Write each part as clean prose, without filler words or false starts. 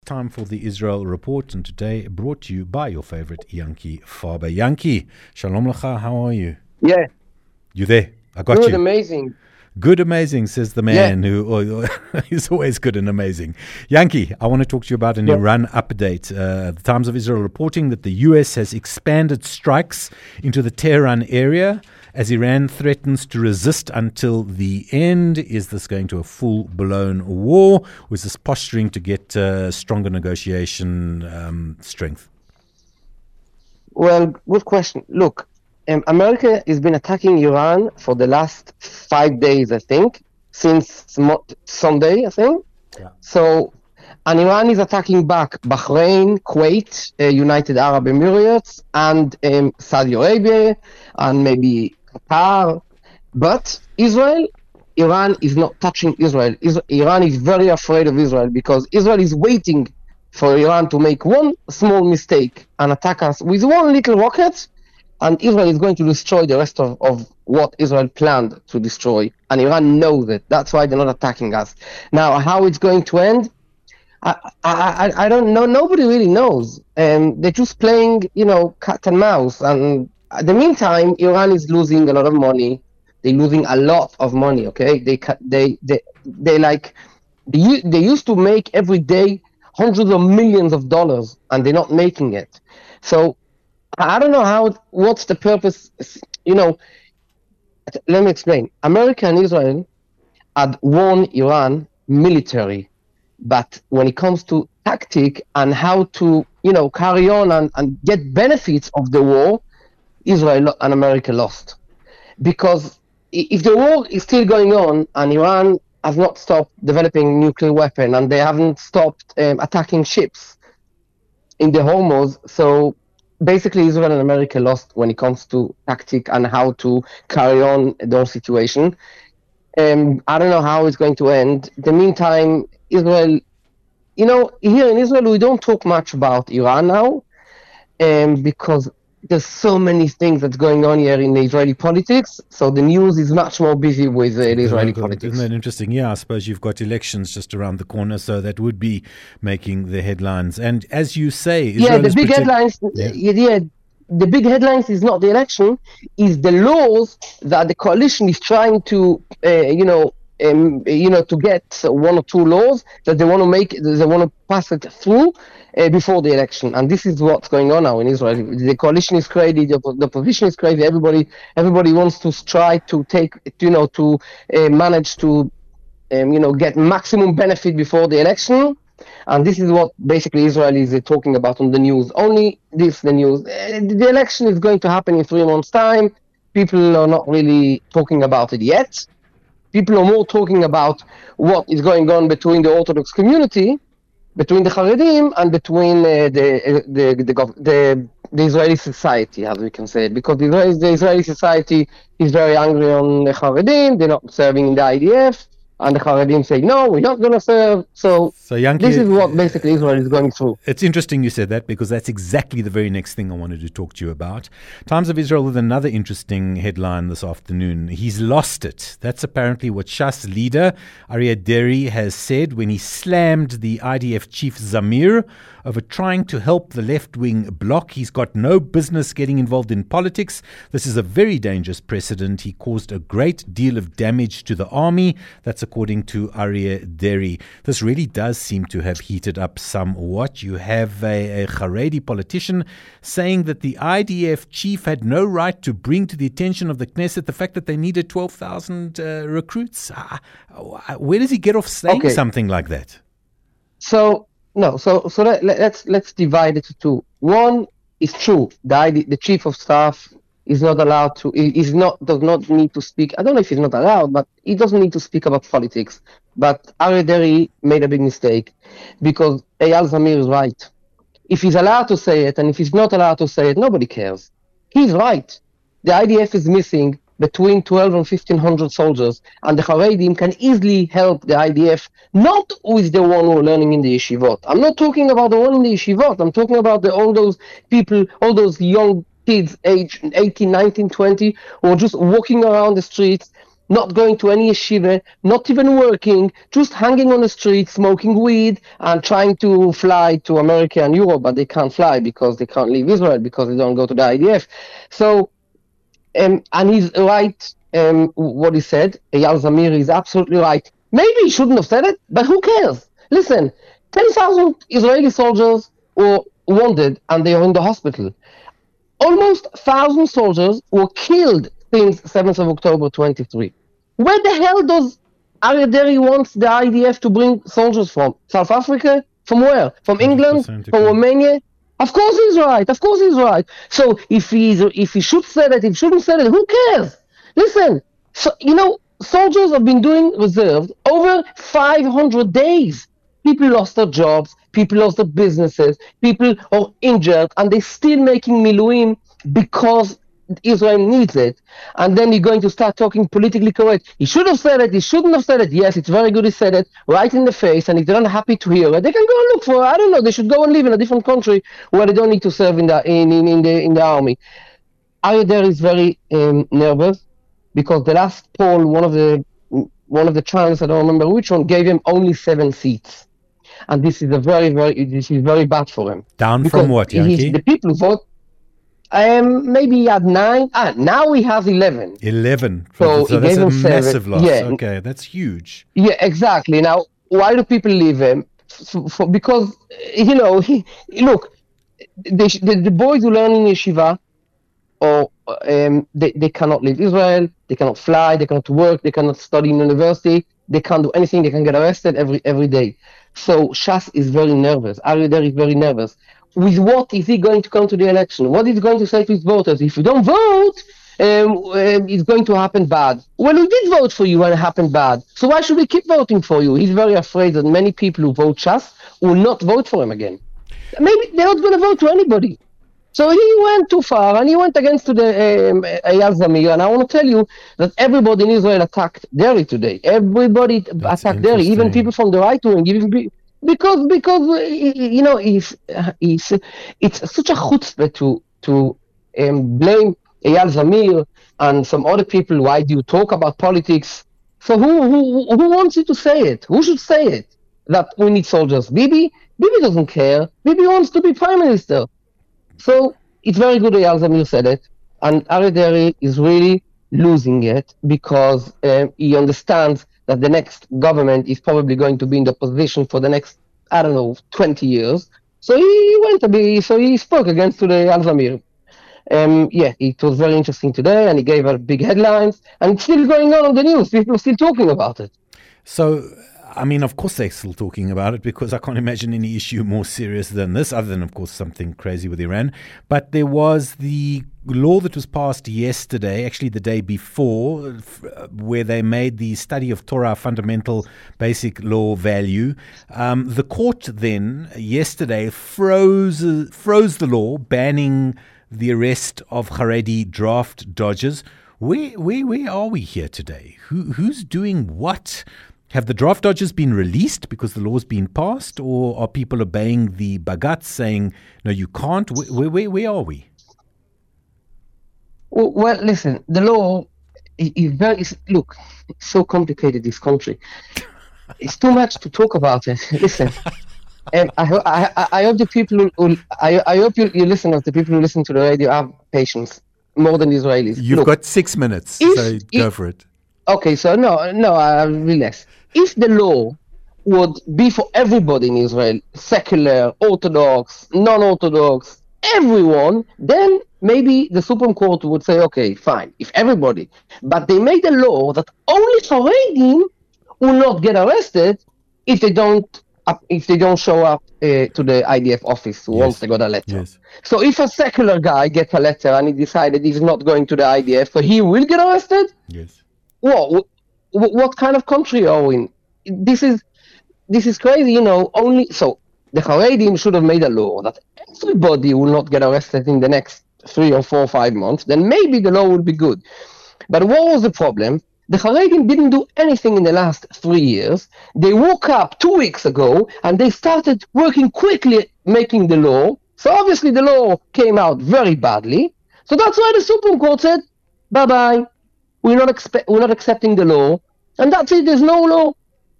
time for the Israel Report, and today brought to you by your favorite Yanki Faber. Yanki, shalom lecha, how are you? Yeah. You there? I got Good, you. amazing. Good, amazing, says the man who is always good and amazing. Yanki, I want to talk to you about an Iran update. The Times of Israel reporting that the U.S. has expanded strikes into the Tehran area as Iran threatens to resist until the end. Is this going to a full-blown war, or is this posturing to get stronger negotiation strength? Well, good question. Look, America has been attacking Iran for the last 5 days, I think, since Sunday, I think. Yeah. So, and Iran is attacking back Bahrain, Kuwait, United Arab Emirates, and Saudi Arabia, and maybe Qatar. But Iran is not touching Israel. Iran is very afraid of Israel because Israel is waiting for Iran to make one small mistake and attack us with one little rocket, and Israel is going to destroy the rest of what Israel planned to destroy. And Iran knows it. That's why they're not attacking us. Now, how it's going to end, I don't know. Nobody really knows. They're just playing, cat and mouse. And at the meantime, Iran is losing a lot of money. They're losing a lot of money, okay? They used to make every day hundreds of millions of dollars, and they're not making it. So I don't know what's the purpose, let me explain. America and Israel had won Iran military, but when it comes to tactic and how to, carry on and get benefits of the war, Israel and America lost. Because if the war is still going on and Iran has not stopped developing nuclear weapon and they haven't stopped attacking ships in the Hormuz, so basically Israel and America lost when it comes to tactic and how to carry on their situation. I don't know how it's going to end. In the meantime, Israel, here in Israel, we don't talk much about Iran now because there's so many things that's going on here in the Israeli politics. So the news is much more busy with the Israeli politics. Isn't that interesting? Yeah, I suppose you've got elections just around the corner, so that would be making the headlines. And as you say, Israel the big headlines. The big headlines is not the election, is the laws that the coalition is trying to, to get one or two laws that they want to make, they want to pass it through before the election. And this is what's going on now in Israel. The coalition is crazy, the opposition is crazy. Everybody wants to try to take, manage to, get maximum benefit before the election. And this is what basically Israel is talking about on the news. Only this, the news. The election is going to happen in 3 months' time. People are not really talking about it yet. People are more talking about what is going on between the Orthodox community, between the Haredim, and between the Israeli society, as we can say it. Because the Israeli society is very angry on the Haredim. They're not serving in the IDF. And the Haredim say, no, we're not going to serve. So Yanki, this is what basically Israel is going through. It's interesting you said that, because that's exactly the very next thing I wanted to talk to you about. Times of Israel with another interesting headline this afternoon. He's lost it. That's apparently what Shas leader Aryeh Deri has said when he slammed the IDF chief Zamir over trying to help the left-wing bloc. He's got no business getting involved in politics. This is a very dangerous precedent. He caused a great deal of damage to the army. That's according to Aryeh Deri. This really does seem to have heated up somewhat. You have a Haredi politician saying that the IDF chief had no right to bring to the attention of the Knesset the fact that they needed 12,000 recruits. Where does he get off saying something like that? So let's divide it to two. One is true. The chief of staff is not allowed to. Does not need to speak. I don't know if he's not allowed, but he doesn't need to speak about politics. But Aryeh Deri made a big mistake because Eyal Zamir is right. If he's allowed to say it, and if he's not allowed to say it, nobody cares. He's right. The IDF is missing between 12 and 1,500 soldiers, and the Haredim can easily help the IDF, not with the one who are learning in the yeshivot. I'm not talking about the one in the yeshivot. I'm talking about all those people, all those young kids, age 18, 19, 20, who are just walking around the streets, not going to any yeshiva, not even working, just hanging on the street, smoking weed, and trying to fly to America and Europe, but they can't fly because they can't leave Israel because they don't go to the IDF. So, and he's right, what he said. Eyal Zamir is absolutely right. Maybe he shouldn't have said it, but who cares? Listen, 10,000 Israeli soldiers were wounded and they are in the hospital. Almost 1,000 soldiers were killed since 7th of October 23. Where the hell does Aryeh Deri wants the IDF to bring soldiers from? South Africa? From where? From England? From Romania? Of course he's right. Of course he's right. So if he should say that, if he shouldn't say that, who cares? Listen, so, soldiers have been doing reserves over 500 days. People lost their jobs, people lost their businesses, people are injured, and they're still making miluim because Israel needs it. And then you're going to start talking politically correct. He should have said it, he shouldn't have said it. Yes, it's very good he said it right in the face, and if they're not happy to hear it, they can go and look for, I don't know, they should go and live in a different country where they don't need to serve in the army. Aryeh Deri is very nervous because the last poll, one of the channels, I don't remember which one, gave him only 7 seats. And this is this is very bad for him. Down because from what, Yankee? The people vote, maybe he had 9. Now he has 11. 11. So that's a massive loss. Yeah. Okay, that's huge. Yeah, exactly. Now, why do people leave him? Because, look, the boys who learn in yeshiva, or they cannot leave Israel, they cannot fly, they cannot work, they cannot study in university, they can't do anything, they can get arrested every day. So Shas is very nervous. Aryeh Deri is very nervous. With what is he going to come to the election? What is he going to say to his voters? If you don't vote, it's going to happen bad. Well, we did vote for you and it happened bad. So why should we keep voting for you? He's very afraid that many people who vote Shas will not vote for him again. Maybe they're not going to vote to anybody. So he went too far, and he went against the Eyal Zamir, and I want to tell you that everybody in Israel attacked Deri today. Everybody attacked Deri, even people from the right wing, because it's such a chutzpah to blame Eyal Zamir and some other people. Why do you talk about politics? So who wants you to say it? Who should say it? That we need soldiers. Bibi doesn't care. Bibi wants to be prime minister. So it's very good that Eyal Zamir said it, and Aryeh Deri is really losing it because he understands that the next government is probably going to be in the position for the next, 20 years. So he spoke against today Eyal Zamir. It was very interesting today, and he gave her big headlines, and it's still going on the news. People are still talking about it. So, of course they're still talking about it because I can't imagine any issue more serious than this, other than, of course, something crazy with Iran. But there was the law that was passed yesterday, actually the day before, where they made the study of Torah fundamental basic law value. The court then, yesterday, froze the law, banning the arrest of Haredi draft dodgers. Where are we here today? Who's doing what? Have the draft dodgers been released because the law's been passed, or are people obeying the Bagatz saying, no, you can't? Where are we? Well, listen, the law is look, it's so complicated, this country. It's too much to talk about it. Listen, I hope the people I hope you listeners, the people who listen to the radio, have patience more than Israelis. You've got 6 minutes, so go for it. Okay, so no, relax. If the law would be for everybody in Israel, secular, Orthodox, non-Orthodox, everyone, then maybe the Supreme Court would say, okay, fine, if everybody. But they made a law that only Haredim will not get arrested if they don't show up to the IDF office once they got a letter. Yes. So if a secular guy gets a letter and he decided he's not going to the IDF, so he will get arrested? Yes. Whoa, what kind of country are we in? This is crazy, so the Haredim should have made a law that everybody will not get arrested in the next 3 or 4 or 5 months, then maybe the law would be good. But what was the problem? The Haredim didn't do anything in the last 3 years. They woke up 2 weeks ago and they started working quickly making the law. So obviously the law came out very badly. So that's why the Supreme Court said, bye-bye. we're not accepting the law, and that's it. There's no law.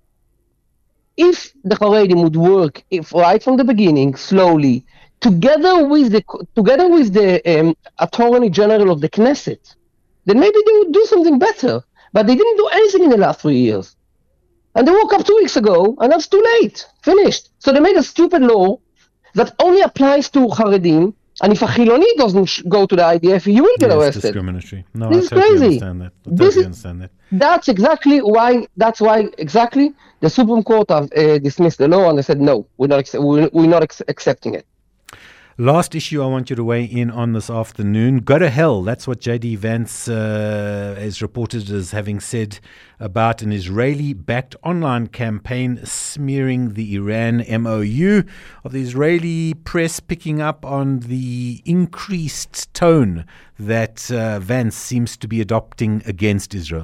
If the Haredim would work right from the beginning, slowly, together with the Attorney General of the Knesset, then maybe they would do something better. But they didn't do anything in the last 3 years. And they woke up 2 weeks ago, and that's too late. Finished. So they made a stupid law that only applies to Haredim, and if a Chiloni doesn't go to the IDF, he will get arrested. It's discriminatory. No, this I totally is crazy. understand that. I totally understand that. That's why exactly the Supreme Court have dismissed the law, and they said, no, we're not accepting it. Last issue I want you to weigh in on this afternoon. Go to hell. That's what J.D. Vance is reported as having said about an Israeli-backed online campaign smearing the Iran MOU, of the Israeli press picking up on the increased tone that Vance seems to be adopting against Israel.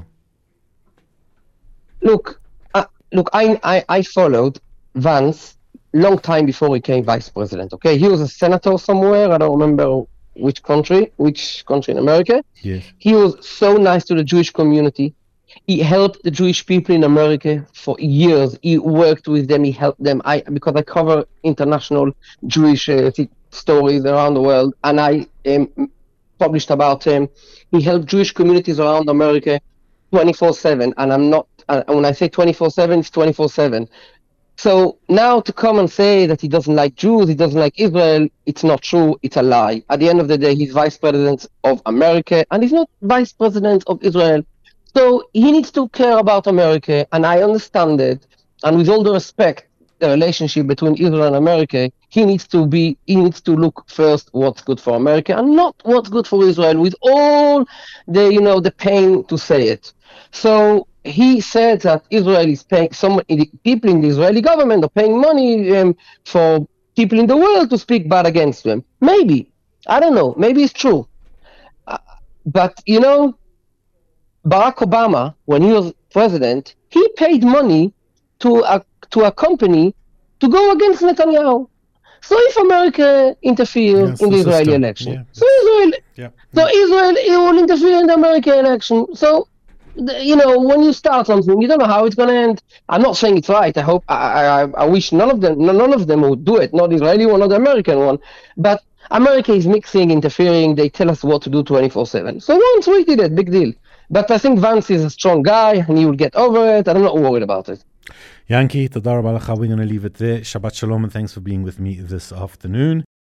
Look, I followed Vance long time before he became vice president. Okay, he was a senator somewhere. I don't remember which country in America. Yes. He was so nice to the Jewish community. He helped the Jewish people in America for years. He worked with them. He helped them. Because I cover international Jewish stories around the world, and I published about him. He helped Jewish communities around America 24/7. And I'm not. When I say 24/7, it's 24/7. So now to come and say that he doesn't like Jews, he doesn't like Israel, it's not true, it's a lie. At the end of the day, he's vice president of America, and he's not vice president of Israel. So he needs to care about America, and I understand it. And with all the respect, the relationship between Israel and America, he needs to look first what's good for America and not what's good for Israel, with all the pain to say it. So he said that Israel is paying, people in the Israeli government are paying money for people in the world to speak bad against them. Maybe. I don't know. Maybe it's true. But, Barack Obama, when he was president, he paid money to a company to go against Netanyahu. So if America interferes in the Israeli election, Israel will interfere in the American election. So, when you start something, you don't know how it's going to end. I'm not saying it's right. I wish none of them would do it, not the Israeli one, not the American one. But America is mixing, interfering. They tell us what to do 24/7. So once we did it, big deal. But I think Vance is a strong guy, and he will get over it, and I'm not worried about it. Yanki, toda rabba lecha. We're going to leave it there. Shabbat shalom, and thanks for being with me this afternoon.